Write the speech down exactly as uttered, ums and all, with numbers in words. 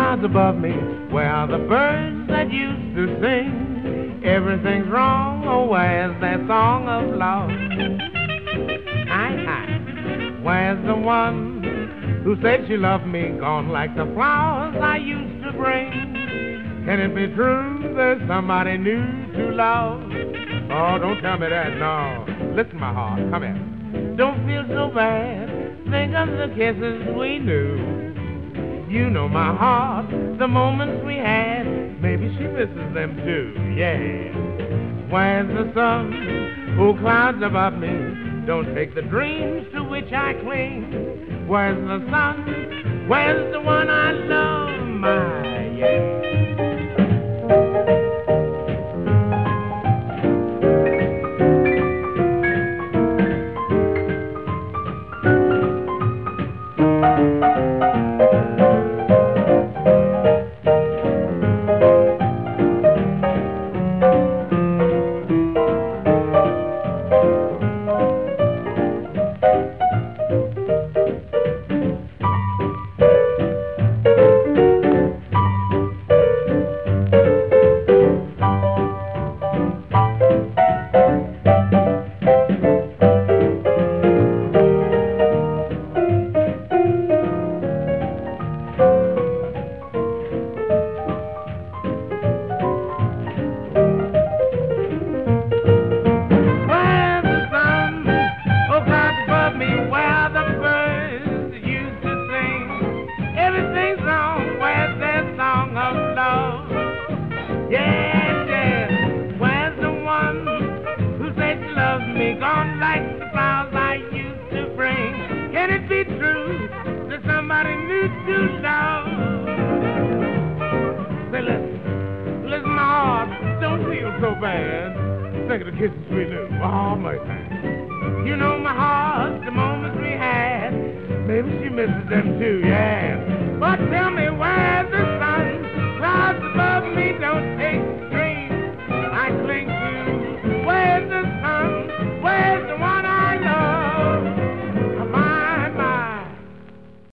clouds above me? Where are the birds that used to sing? Everything's wrong, oh, where's that song of love? Aye, aye. Where's the one who said she loved me? Gone like the flowers I used to bring. Can it be true there's somebody new to love? Oh, don't tell me that, no. Listen, my heart, come here. Don't feel so bad. Think of the kisses we knew. You know my heart, the moments we had. Maybe she misses them too, yeah. Where's the sun? Oh, clouds above me. Don't take the dreams to which I cling. Where's the sun? Where's the one I love, my, yeah. You know my heart, the moments we had. Maybe she misses them too, yeah. But tell me where's the